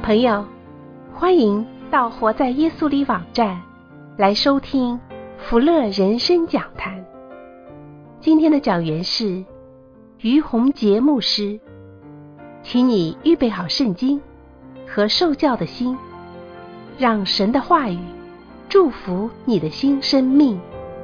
朋友，欢迎到活在耶稣里网站来收听福乐人生讲坛。今天的讲员是于洪杰牧师，请你预备好圣经和受教的心，让神的话语祝福你的新生命。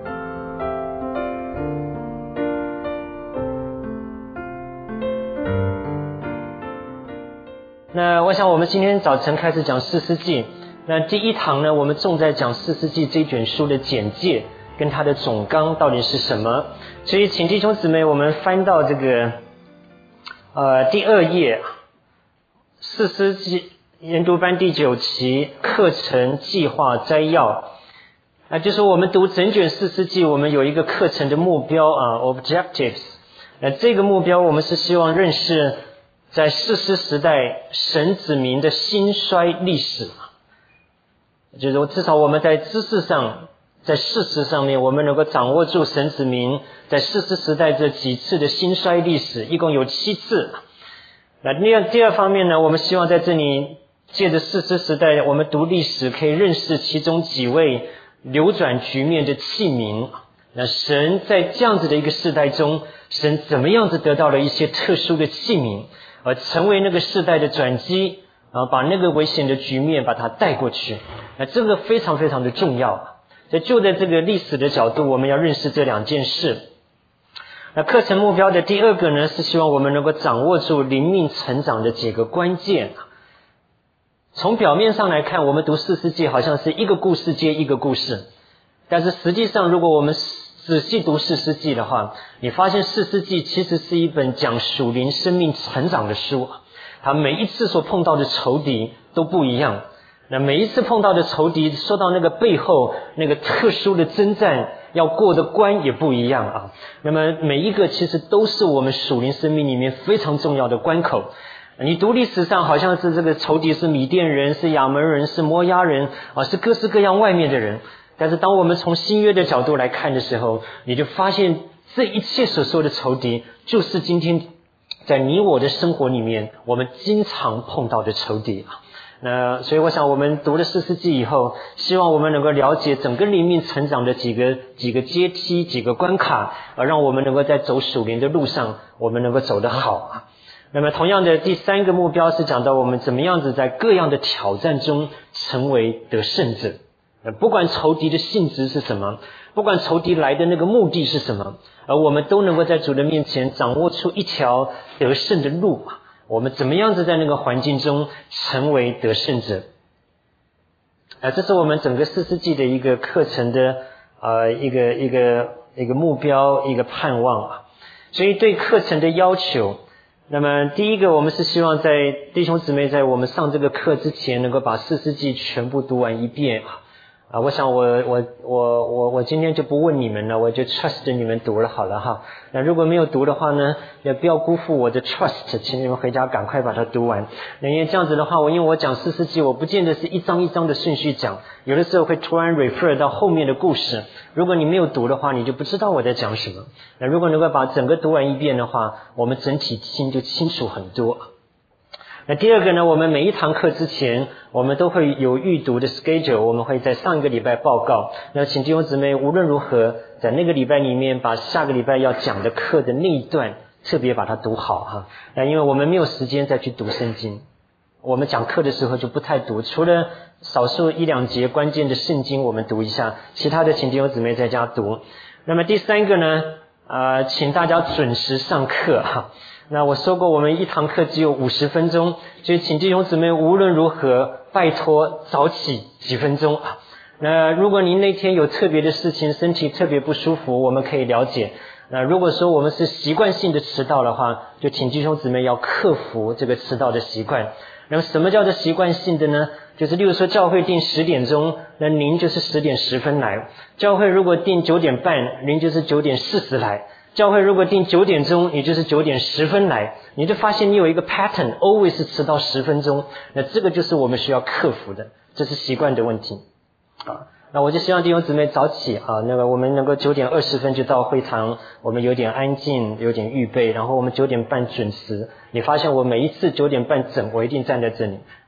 那我想我们今天早晨开始讲士师记，那第一堂呢，我们重在讲士师记这卷书的简介跟它的总纲到底是什么，所以请弟兄姊妹我们翻到这个第2页，士师记研读班第9期课程计划摘要，就是我们读整卷士师记，我们有一个课程的目标objectives， 这个目标我们是希望认识在士师时代神子民的兴衰历史，就是说至少我们在知识上在事实上面我们能够掌握住神子民在士师时代这几次的兴衰历史，一共有7次。那第二方面呢，我们希望在这里借着士师时代我们读历史可以认识其中几位扭转局面的器皿，那神在这样子的一个世代中，神怎么样子得到了一些特殊的器皿，而成为那个世代的转机，把那个危险的局面把它带过去。那这个非常非常的重要，所以就在这个历史的角度，我们要认识这两件事。那课程目标的第2个呢，是希望我们能够掌握住灵命成长的几个关键。从表面上来看，我们读士师记好像是一个故事接一个故事，但是实际上如果我们仔细读士师记的话，你发现士师记其实是一本讲属灵生命成长的书，它每一次所碰到的仇敌都不一样，那每一次碰到的仇敌说到那个背后那个特殊的征战要过的关也不一样那么每一个其实都是我们属灵生命里面非常重要的关口。你读历史上好像是这个仇敌是米甸人，是亚门人，是摩押人是各式各样外面的人，但是当我们从新约的角度来看的时候，你就发现这一切所说的仇敌就是今天在你我的生活里面我们经常碰到的仇敌。那所以我想我们读了士师记以后，希望我们能够了解整个灵命成长的几个阶梯，几个关卡，让我们能够在走属灵的路上我们能够走得好。那么同样的第3个目标是讲到我们怎么样子在各样的挑战中成为得胜者，不管仇敌的性质是什么，不管仇敌来的那个目的是什么，而我们都能够在主的面前掌握出一条得胜的路，我们怎么样子在那个环境中成为得胜者。这是我们整个士师记的一个课程的一个目标，一个盼望。所以对课程的要求，那么第一个我们是希望在弟兄姊妹在我们上这个课之前能够把士师记全部读完一遍我想我今天就不问你们了，我就 trust 你们读了好了哈。那如果没有读的话呢，也不要辜负我的 trust， 请你们回家赶快把它读完。那因为这样子的话，因为我讲士师记，我不见得是一章一章的顺序讲，有的时候会突然 refer 到后面的故事，如果你没有读的话，你就不知道我在讲什么。那如果能够把整个读完一遍的话，我们整体心就清楚很多。那第2个呢，我们每一堂课之前我们都会有预读的 schedule， 我们会在上一个礼拜报告，那请弟兄姊妹无论如何在那个礼拜里面把下个礼拜要讲的课的那一段特别把它读好那因为我们没有时间再去读圣经，我们讲课的时候就不太读，除了少数1-2节关键的圣经我们读一下，其他的请弟兄姊妹在家读。那么第3个呢请大家准时上课那我说过我们一堂课只有50分钟，所以请弟兄姊妹无论如何拜托早起几分钟那如果您那天有特别的事情，身体特别不舒服，我们可以了解。那如果说我们是习惯性的迟到的话，就请弟兄姊妹要克服这个迟到的习惯。那么什么叫做习惯性的呢？就是例如说教会定10点钟，那您就是10点10分来，教会如果定9点半，您就是9点40来，教会如果定9点钟，也就是9点10分来，你就发现你有一个 pattern always 迟到10分钟，那这个就是我们需要克服的，这是习惯的问题那我就希望弟兄姊妹早起那个我们能够9点20分就到会堂，我们有点安静，有点预备，然后我们9点半准时。你发现我每一次9点半整，我一定站在这里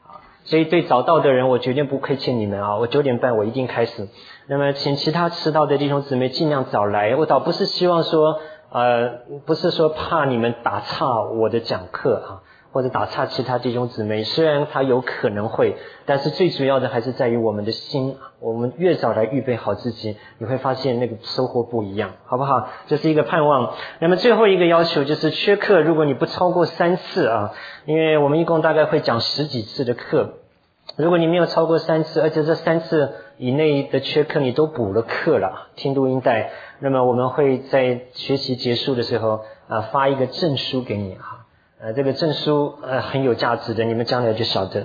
所以对早到的人我绝对不亏欠你们啊，我9点半我一定开始。那么请其他迟到的弟兄姊妹尽量早来，我倒不是希望说不是说怕你们打岔我的讲课啊，或者打岔其他弟兄姊妹，虽然他有可能会，但是最主要的还是在于我们的心，我们越早来预备好自己，你会发现那个收获不一样，好不好？这是一个盼望。那么最后一个要求就是缺课，如果你不超过3次啊，因为我们一共大概会讲10几次的课，如果你没有超过3次，而且这3次以内的缺课你都补了课了，听录音带，那么我们会在学期结束的时候发一个证书给你啊，这个证书很有价值的，你们将来就晓得。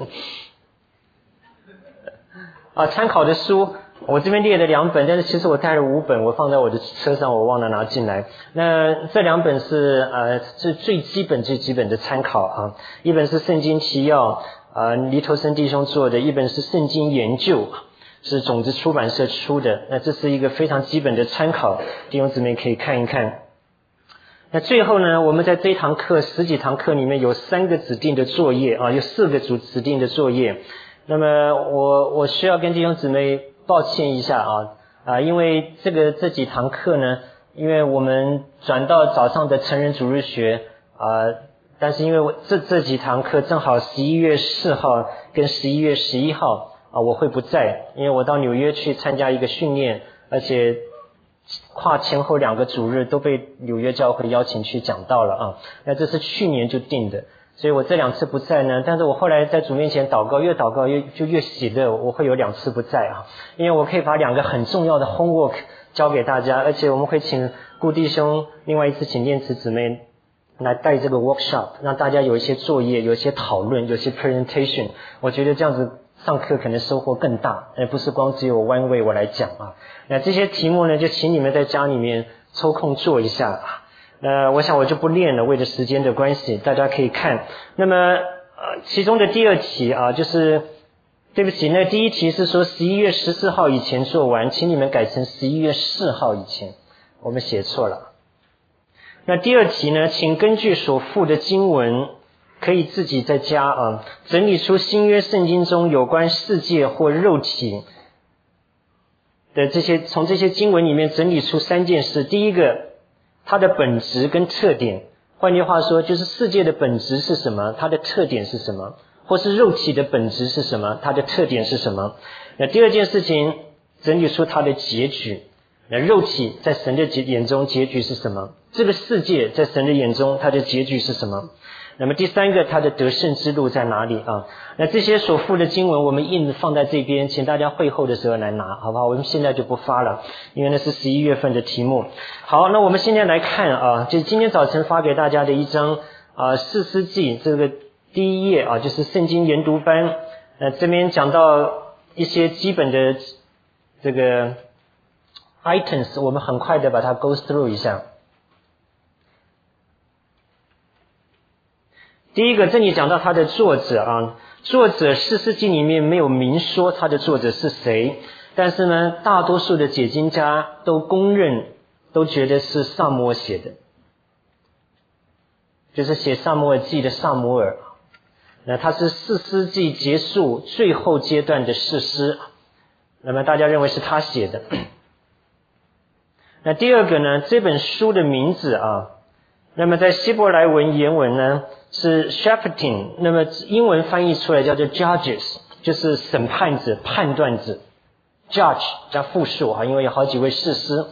参考的书我这边列了2本，但是其实我带了5本，我放在我的车上，我忘了拿进来。那这2本是最基本的参考啊，一本是圣经提要黎头生弟兄做的，一本是圣经研究，是种子出版社出的，那这是一个非常基本的参考，弟兄姊妹可以看一看。那最后呢，我们在这一堂课10几堂课里面有3个指定的作业有4个指定的作业。那么我需要跟弟兄姊妹抱歉一下因为这几堂课呢，因为我们转到早上的成人主日学但是因为这几堂课正好11月4号跟11月11号我会不在，因为我到纽约去参加一个训练，而且跨前后2个主日都被纽约教会邀请去讲道了那这是去年就定的，所以我这2次不在呢，但是我后来在主面前祷告，越祷告越喜乐，我会有2次不在因为我可以把2个很重要的 homework 交给大家，而且我们会请顾弟兄，另外一次请念慈姊妹来带这个 workshop， 让大家有一些作业，有一些讨论，有一些 presentation， 我觉得这样子上课可能收获更大，不是光只有one way我来讲那这些题目呢，就请你们在家里面抽空做一下我想我就不念了，为了时间的关系，大家可以看。那么其中的第2题就是对不起，那第1题是说11月14号以前做完，请你们改成11月4号以前，我们写错了。那第2题呢，请根据所附的经文，可以自己在家整理出新约圣经中有关世界或肉体的从这些经文里面整理出3件事。第一个，它的本质跟特点，换句话说就是世界的本质是什么，它的特点是什么，或是肉体的本质是什么，它的特点是什么。那第2件事情，整理出它的结局，那肉体在神的眼中结局是什么，这个世界在神的眼中它的结局是什么。那么第3个，它的得胜之路在哪里那这些所附的经文我们印放在这边，请大家会后的时候来拿，好不好？我们现在就不发了，因为那是11月份的题目。好，那我们现在来看就是今天早晨发给大家的一张士师记，这个第1页就是圣经研读班。这边讲到一些基本的这个 items， 我们很快的把它 go through 一下。第一个，这里讲到他的作者作者士师记里面没有明说他的作者是谁，但是呢，大多数的解经家都公认，都觉得是撒母耳写的，就是写撒母耳记的撒母耳。那他是士师记结束最后阶段的士师，那么大家认为是他写的。那第2个呢，这本书的名字那么在希伯来文原文呢是 Shaphatim， 那么英文翻译出来叫做 Judges， 就是审判者、判断者， Judge 加复数因为有好几位士师。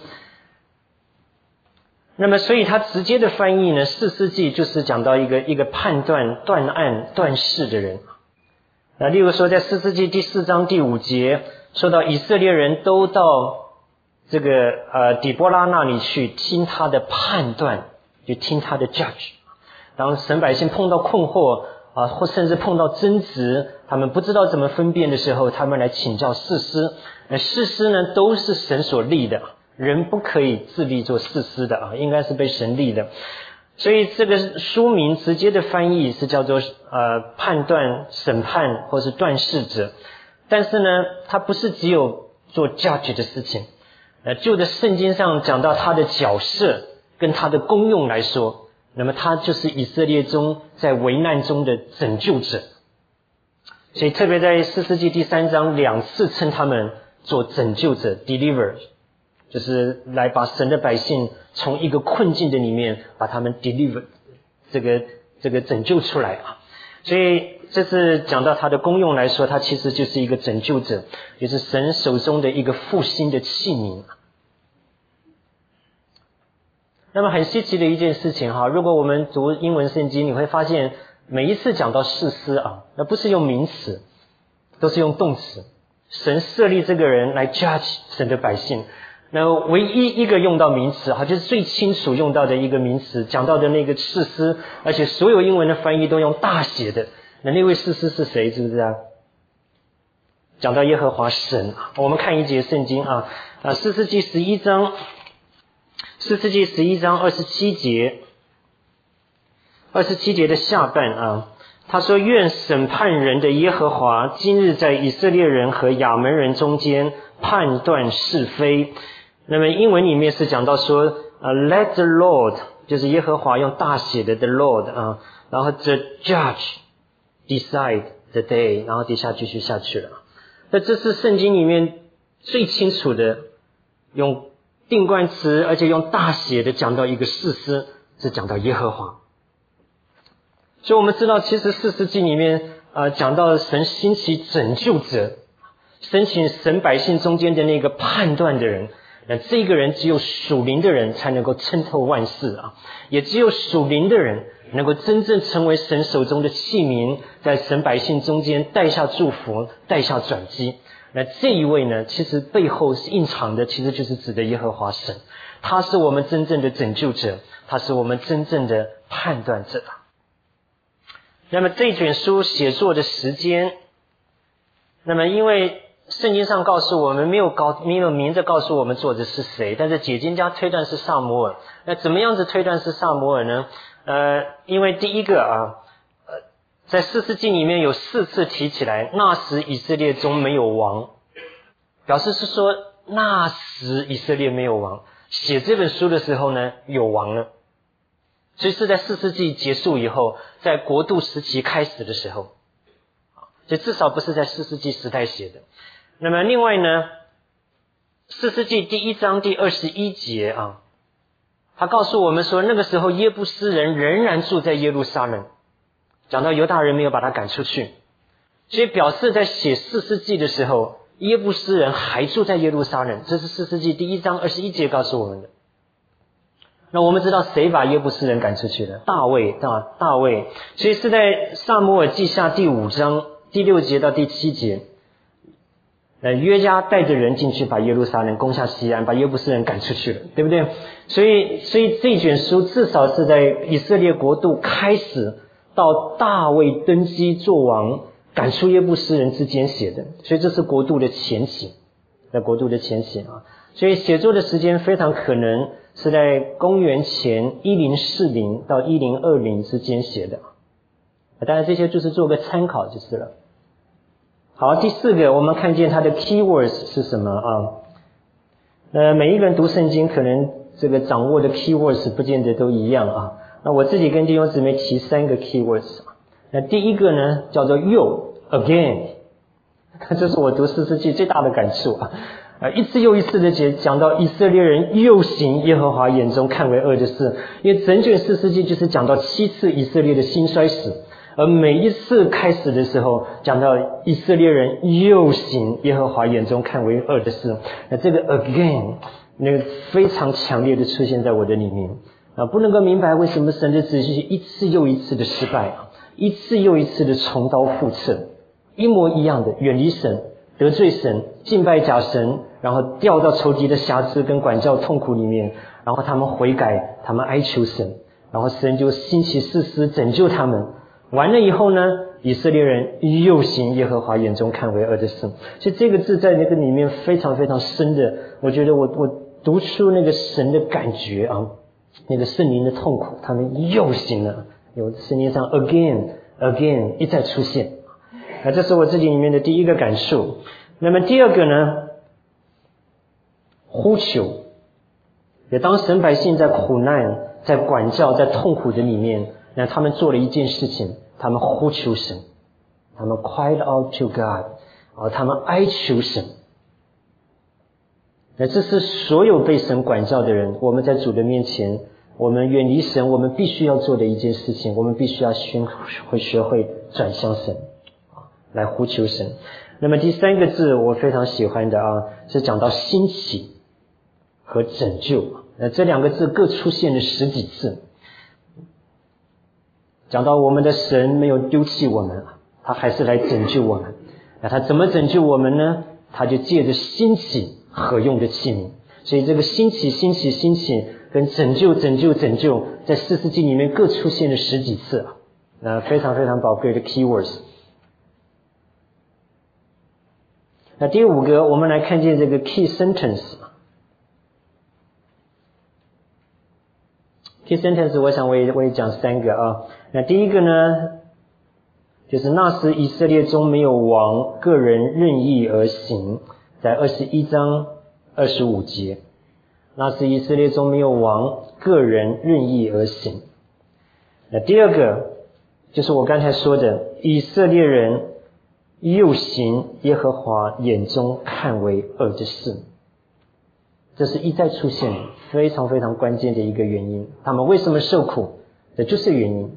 那么所以他直接的翻译呢，士师记就是讲到一个判断、断案、断事的人。那例如说在士师记第4章第5节说到以色列人都到这个底波拉那里去听他的判断，就听他的 judge。 然后神百姓碰到困惑或甚至碰到争执，他们不知道怎么分辨的时候，他们来请教士师。士师呢都是神所立的，人不可以自立做士师的应该是被神立的。所以这个书名直接的翻译是叫做判断、审判或是断事者。但是呢，他不是只有做 judge 的事情。就在圣经上讲到他的角色跟他的功用来说，那么他就是以色列中在危难中的拯救者。 所以特别在士师记第3章2次称他们做拯救者 deliver， 就是来把神的百姓从一个困境的里面把他们 deliver 这个拯救出来啊。所以这是讲到他的功用来说，他其实就是一个拯救者，也是神手中的一个复兴的器皿。那么很稀奇的一件事情哈，如果我们读英文圣经，你会发现每一次讲到士师啊，那不是用名词，都是用动词。神设立这个人来 judge 神的百姓，那唯一一个用到名词哈，就是最清楚用到的一个名词，讲到的那个士师，而且所有英文的翻译都用大写的。那位士师是谁？知不知道？讲到耶和华神，我们看一节圣经啊，士师记11章。士师记11章27节的下半啊，他说：愿审判人的耶和华今日在以色列人和亚门人中间判断是非。那么英文里面是讲到说let the Lord， 就是耶和华用大写的 the Lord 啊，然后 the judge decide the day， 然后底下继续下去了。那这是圣经里面最清楚的用定冠词，而且用大写的讲到一个士师，是讲到耶和华。所以我们知道其实士师记里面讲到神兴起拯救者，申请神百姓中间的那个判断的人，那这个人只有属灵的人才能够参透万事啊，也只有属灵的人能够真正成为神手中的器皿，在神百姓中间带下祝福，带下转机。那这一位呢，其实背后是隐藏的，其实就是指的耶和华神，他是我们真正的拯救者，他是我们真正的判断者。那么这卷书写作的时间，那么因为圣经上告诉我们没有明着告诉我们作者是谁，但是解经家推断是撒母耳。那怎么样子推断是撒母耳呢？因为第一个在士师记里面有4次提起来，那时以色列中没有王，表示是说那时以色列没有王，写这本书的时候呢有王了，所以是在士师记结束以后，在国度时期开始的时候，所以至少不是在士师记时代写的。那么另外呢，士师记第1章第21节他告诉我们说，那个时候耶布斯人仍然住在耶路撒冷，讲到犹大人没有把他赶出去，所以表示在写士师记的时候，耶布斯人还住在耶路撒冷，这是士师记第1章21节告诉我们的。那我们知道谁把耶布斯人赶出去的？大卫，所以是在撒母耳记下第5章第6节到第7节，约押带着人进去把耶路撒冷攻下西安，把耶布斯人赶出去了，对不对？所以这卷书至少是在以色列国度开始到大卫登基做王，赶出耶布斯人之间写的，所以这是国度的前期，所以写作的时间非常可能是在公元前1040到1020之间写的，当然这些就是做个参考就是了。好，第4个我们看见它的 keywords 是什么每一个人读圣经可能这个掌握的 keywords 不见得都一样那我自己跟弟兄姊妹提3个 keywords。那第一个呢叫做又 again， 这是我读士师记最大的感触一次又一次的讲到以色列人又行耶和华眼中看为恶的事，因为整卷士师记就是讲到7次以色列的兴衰史，而每一次开始的时候讲到以色列人又行耶和华眼中看为恶的事，那这个 again 那个非常强烈的出现在我的里面不能够明白为什么神的旨意一次又一次的失败一次又一次的重蹈覆辙，一模一样的远离神，得罪神，敬拜假神，然后掉到仇敌的辖制跟管教痛苦里面，然后他们悔改，他们哀求神，然后神就兴起士师拯救他们，完了以后呢，以色列人又行耶和华眼中看为恶的事。所以这个字在那个里面非常非常深的，我觉得我读出那个神的感觉那个圣灵的痛苦，他们又行了，有圣经上 again 一再出现这是我自己里面的第一个感受。那么第二个呢，呼求，也当神百姓在苦难，在管教，在痛苦的里面，那他们做了一件事情，他们呼求神， 他们 cried out to God， 他们哀求神。那这是所有被神管教的人，我们在主的面前，我们远离神，我们必须要做的一件事情，我们必须要学会转向神，来呼求神。那么第三个字我非常喜欢的是讲到兴起和拯救。这两个字各出现了10几次，讲到我们的神没有丢弃我们，他还是来拯救我们。那他怎么拯救我们呢？他就借着兴起合用的器皿。所以这个兴起跟拯救在士师记里面各出现了10几次，非常非常宝贵的 keywords。那第5个，我们来看见这个 key sentence。key sentence 我想我也讲3个那第一个呢，就是那时以色列中没有王，个人任意而行，在21章25节。那时以色列中没有王，个人任意而行。那第二个就是我刚才说的，以色列人又行耶和华眼中看为恶的事。这是一再出现非常非常关键的一个原因。他们为什么受苦？这就是原因。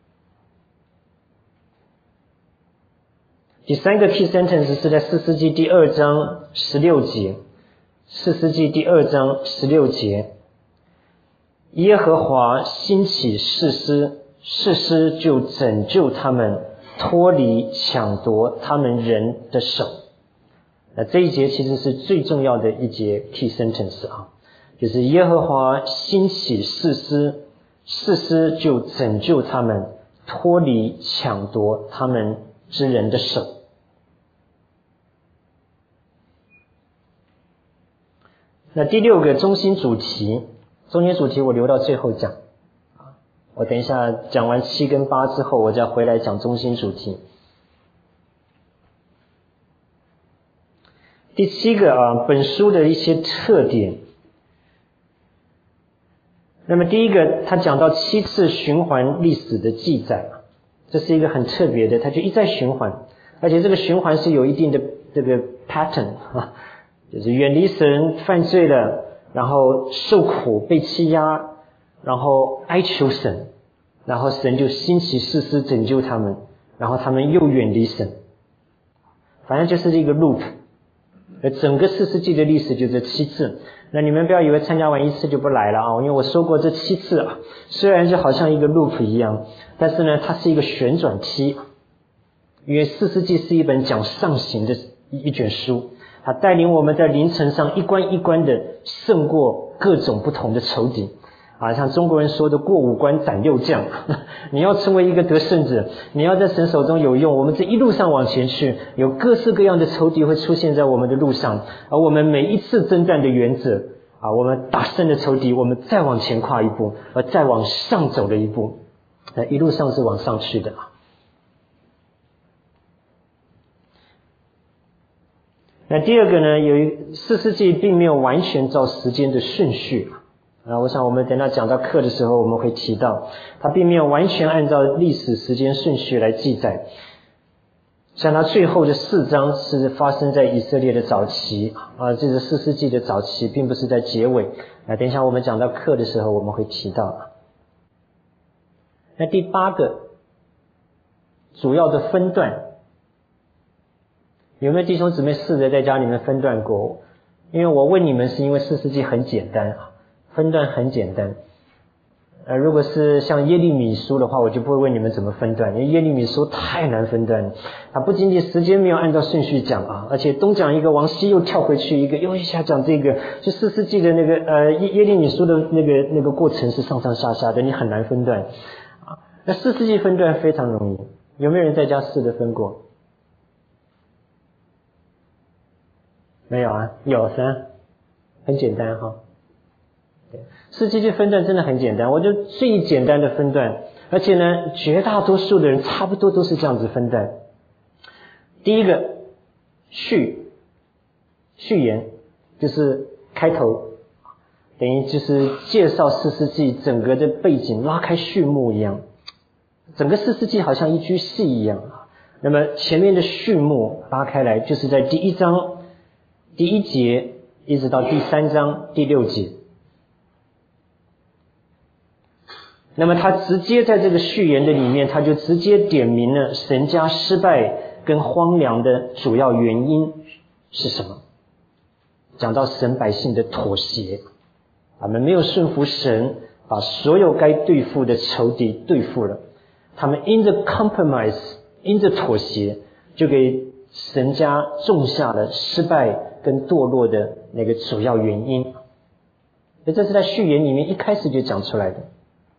第3个 key sentence 是在士师记第2章16节。士师记第2章16节，耶和华兴起士师，士师就拯救他们，脱离抢夺他们人的手。那这一节其实是最重要的一节 key sentence 就是耶和华兴起士师，士师就拯救他们，脱离抢夺他们之人的手。那第6个中心主题我留到最后讲，我等一下讲完7跟8之后，我再回来讲中心主题。第7个本书的一些特点。那么第一个，他讲到7次循环历史的记载，这是一个很特别的，他就一再循环，而且这个循环是有一定的这个 pattern就是远离神，犯罪了，然后受苦被欺压，然后哀求神，然后神就兴起士师拯救他们，然后他们又远离神，反正就是这个 loop。整个士师记的历史就这7次。那你们不要以为参加完1次就不来了因为我说过这7次虽然就好像一个 loop 一样，但是呢它是一个旋转梯。因为士师记是一本讲上行的一卷书，它带领我们在灵程上一关一关的胜过各种不同的仇敌像中国人说的过5关斩6将你要成为一个得胜者，你要在神手中有用，我们这一路上往前去，有各式各样的仇敌会出现在我们的路上，而我们每一次征战的原则我们打胜了仇敌，我们再往前跨一步，而再往上走了一步，一路上是往上去的。那第2个呢，士师记并没有完全照时间的顺序我想我们等到讲到课的时候我们会提到，它并没有完全按照历史时间顺序来记载。像它最后的4章是发生在以色列的早期这是士师记的早期，并不是在结尾。等一下我们讲到课的时候我们会提到。那第8个主要的分段，有没有弟兄姊妹试着在家里面分段过？因为我问你们是因为士师记很简单分段很简单。如果是像耶利米书的话，我就不会问你们怎么分段，因为耶利米书太难分段了。它不仅仅时间没有按照顺序讲而且东讲一个往西又跳回去一个，又一下讲这个，就士师记的那个耶利米书的那个过程是上上下下的，你很难分段那士师记分段非常容易，有没有人在家试着分过？没有有是很简单士师记分段真的很简单，我就最简单的分段，而且呢绝大多数的人差不多都是这样子分段。第一个序言，就是开头，等于就是介绍士师记整个的背景，拉开序幕一样，整个士师记好像一出戏一样那么前面的序幕拉开来，就是在第1章第1节一直到第3章第6节。那么他直接在这个序言的里面，他就直接点明了神家失败跟荒凉的主要原因是什么。讲到神百姓的妥协，他们没有顺服神，把所有该对付的仇敌对付了，他们因着 compromise， 因着妥协，就给神家种下了失败跟堕落的那个主要原因。所以这是在序言里面一开始就讲出来的。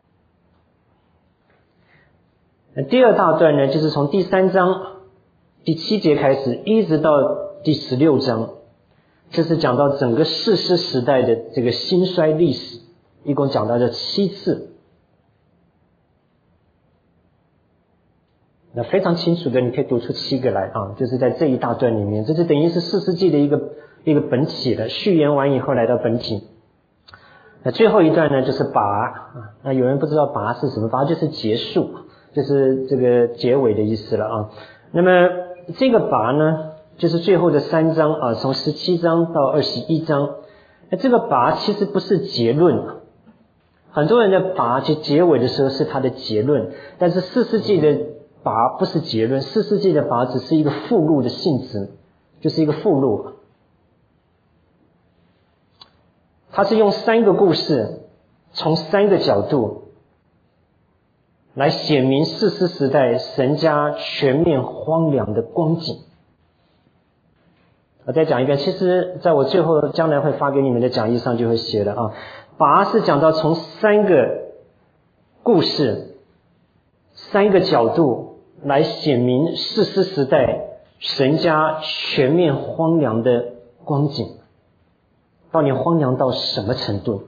第二大段呢，就是从第3章第7节开始，一直到第16章，这是讲到整个士师时代的这个兴衰历史，一共讲到这7次。那非常清楚的，你可以读出7个来啊，就是在这一大段里面，这就等于是士师记的一个本体了。序言完以后来到本体。那最后一段呢，就是拔啊。那有人不知道拔是什么，拔就是结束，就是这个结尾的意思了啊。那么这个拔呢，就是最后的3章啊，从17章到21章。那这个拔其实不是结论，很多人的拔就结尾的时候是他的结论，但是士师记的拔不是结论，士师记的拔只是一个附录的性质，就是一个附录。它是用3个故事，从3个角度来显明士师时代神家全面荒凉的光景。我再讲一遍，其实在我最后将来会发给你们的讲义上就会写了啊。拔是讲到从3个故事、3个角度来显明士师时代神家全面荒凉的光景。到底荒凉到什么程度？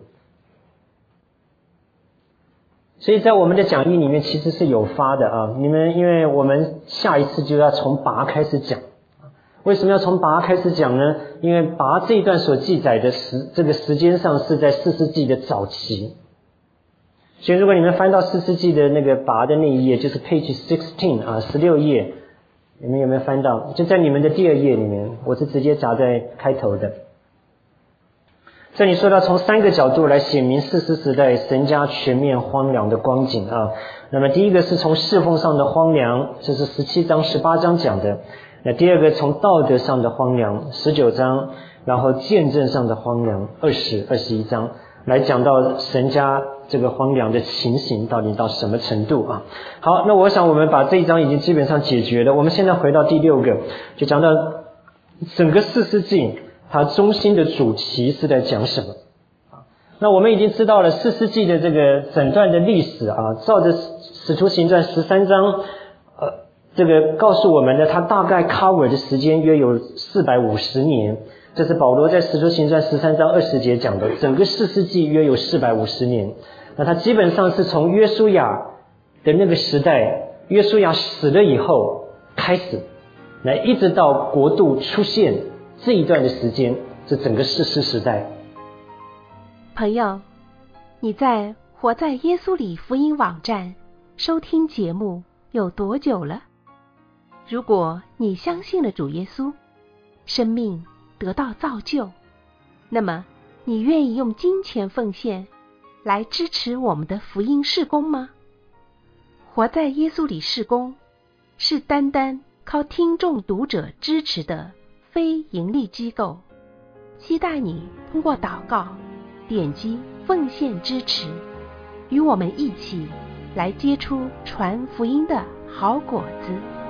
所以在我们的讲义里面其实是有发的啊。你们因为我们下一次就要从拔开始讲。为什么要从拔开始讲呢？因为拔这一段所记载的这个时间上是在士师记的早期。所以如果你们翻到士师记的那个拔的那一页，就是 page 16啊，16页，你们有没有翻到？就在你们的第2页里面，我是直接夹在开头的。这里说到从3个角度来显明士师时代神家全面荒凉的光景啊。那么第一个是从侍奉上的荒凉，这是17章18章讲的。那第二个从道德上的荒凉19章，然后见证上的荒凉20、21章，来讲到神家这个荒凉的情形到底到什么程度啊。好，那我想我们把这一章已经基本上解决了。我们现在回到第6个，就讲到整个士师记它中心的主题是在讲什么。那我们已经知道了士师记的这个整段的历史啊，照着使徒行传13章这个告诉我们的，它大概 cover 的时间约有450年，这是保罗在使徒行传13章20节讲的，整个士师记约有450年。那它基本上是从约书亚的那个时代，约书亚死了以后开始，来一直到国度出现这一段的时间，是整个士师时代。 朋友，你在活在耶稣里福音网站收听节目有多久了？如果你相信了主耶稣，生命得到造就，那么你愿意用金钱奉献来支持我们的福音事工吗？活在耶稣里事工是单单靠听众读者支持的非盈利机构，期待你通过祷告点击奉献支持，与我们一起来结出传福音的好果子。